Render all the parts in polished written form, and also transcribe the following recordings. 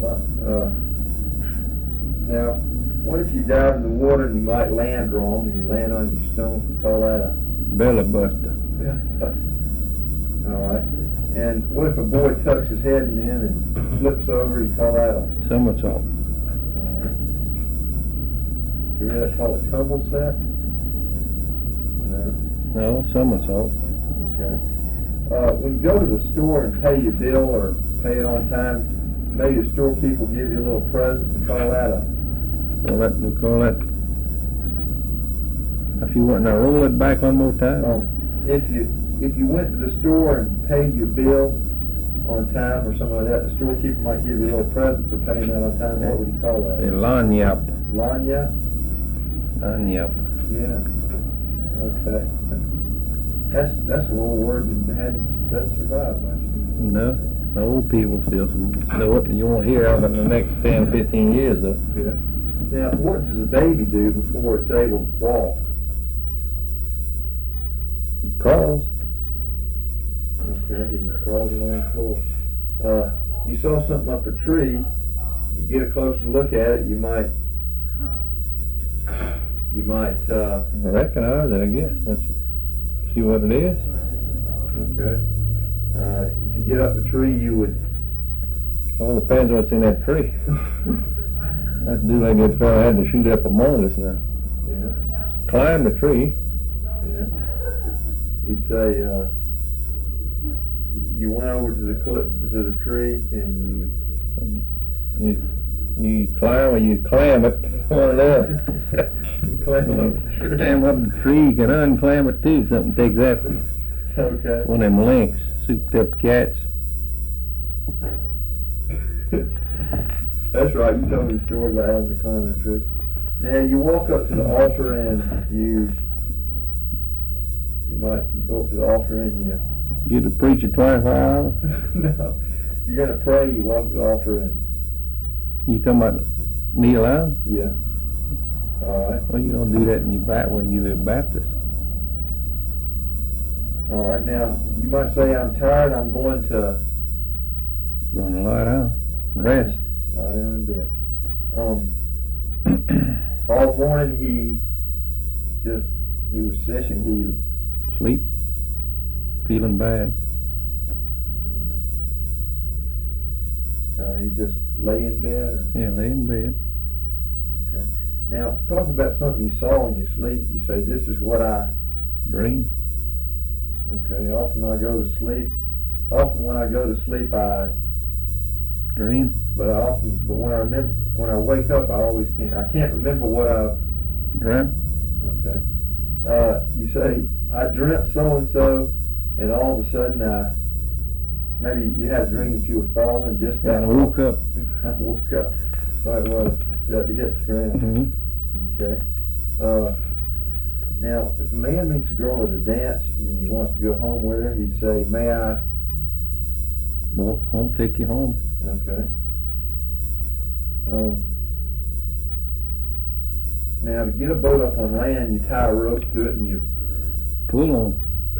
Now, what if you dive in the water and you might land wrong and you land on your stomach? You call that a belly buster. belly buster. All right. And what if a boy tucks his head in and flips over? You call that a Somersault. all right. You really call it tumble set? No. No, somersault. Okay. When you go to the store and pay your bill or pay it on time, maybe the storekeeper will give you a little present. We call that a We call that. If you want to roll it back one more time. If you went to the store and paid your bill on time or something like that, the storekeeper might give you a little present for paying that on time. What would you call that? A lanyap. Lanya? Lanyap. Yeah. Okay. That's an old word that doesn't survive much. No, the old people still know it. You won't hear of it in the next 10, 15 years though. Yeah. Now, what does a baby do before it's able to walk? He crawls. Okay, he crawls along the floor. You saw something up a tree. You get a closer look at it. You might Recognize it, I guess. See what it is. okay. To get up the tree, you would. All depends what's in that tree. That dude like that fella had to shoot up among us now. Yeah. Climb the tree. Yeah. You'd say you went over to the tree and You climb or you clam it. One or the other. you climb up the tree. Climb up the tree, you can unclimb it too. Something takes after it. Okay. One of them lynx, souped up cats. That's right. You told me the story about having to climb that tree. Now you walk up to the altar and you might go up to the altar and you. Get the preacher 24 hours. No, you're gonna pray. You walk to the altar and. You talking about kneel down? Yeah. All right. Well, you don't do that when you're a Baptist. All right. Now you might say, "I'm tired. I'm going to Going to lie down, rest." lie down in bed." All morning he was sick and Sleep, feeling bad. he just lay in bed. Or? Yeah, lay in bed. Okay. Now talk about something you saw in your sleep. You say, "This is what I." Dream. Okay. Often when I go to sleep, I Dream. But when I wake up, I can't remember what I Dreamt. Okay. You say, "I dreamt so-and-so," and all of a sudden, maybe you had a dream that you were falling just And I woke up. I woke up. Right, well, that hit the ground. Mm-hmm. Okay. Now, if a man meets a girl at a dance and he wants to go home with her, he'd say, "May I?" Won't take you home. Okay. Now, to get a boat up on land, you tie a rope to it and you. Pull on.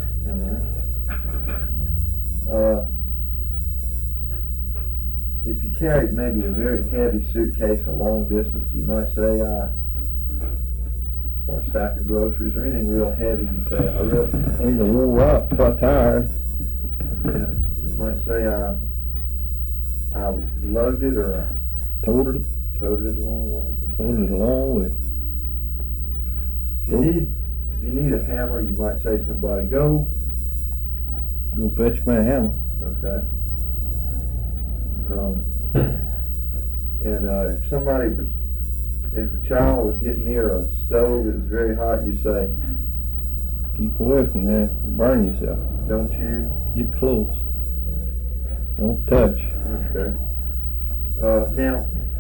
If you carried maybe a very heavy suitcase a long distance, you might say, or a sack of groceries or anything real heavy, you say, "I really." He's a wore out, tired. Yeah. You might say, I lugged it or I Toted it. toted it a long way. Toted it a long way. If you need a hammer, you might say to somebody, "Go." Go fetch my hammer. Okay. If a child was getting near a stove that was very hot, you say, Keep away from there. Burn yourself. "Don't you?" Get close. Don't touch. Okay. Now,